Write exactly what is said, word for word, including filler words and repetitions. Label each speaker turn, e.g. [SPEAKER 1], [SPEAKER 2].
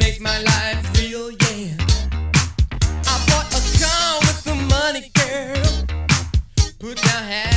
[SPEAKER 1] makes my life real, yeah. I bought a car with the money, girl. Put down half.